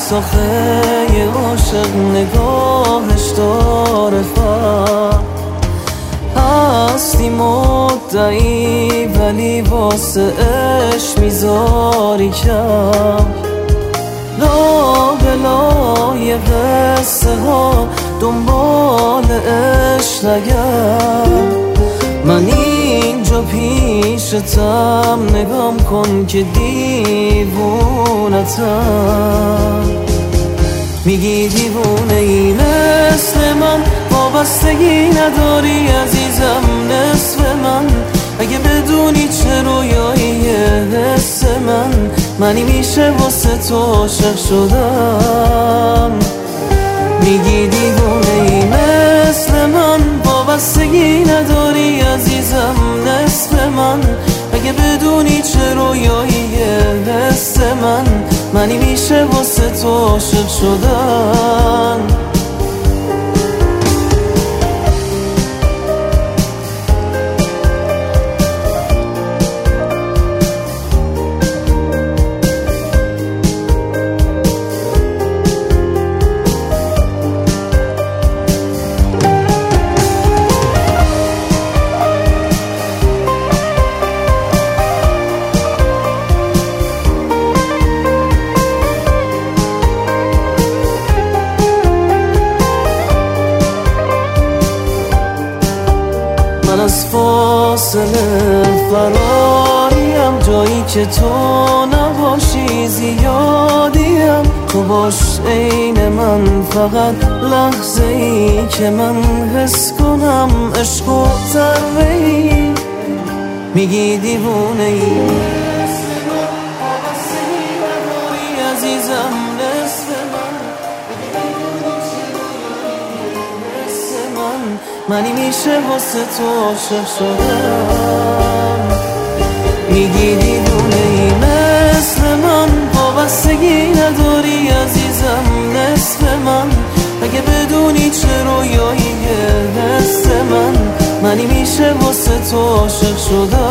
آخه یه عاشق نگاهش داره فرق. هستی مدعی ولی واسه عشق میذاری کم. لا بلای قصه ها دنبال عشق نگرد. من اینجا پیشتم نگام کن که دیوونتم. میگی دیوونه ای مثل من، وابستگی نداری عزیزم نصف من. اگه بدونی چه رویاییه حس منی میشه واسه تو عاشق شدم. میگی دیوونه ای مثل من، وابستگی نداری عزیزم نصف من. اگه بدونی چه رویاییه حس منی میشه واسه تو عاشق شدم. من از فاصله فراریم، جایی که تو نباشی زیادیم. تو باش عین من، فقط لحظه ای که من حس کنم عشق و تروی. میگی دیوونه ای عزیزم نصف منی میشه واسه تو عاشق شدم. میگی دیوونه ای مثل من، وابستگی نداری عزیزم نصف من. اگه بدونی چه رویاییه حس منی میشه واسه تو عاشق شدم.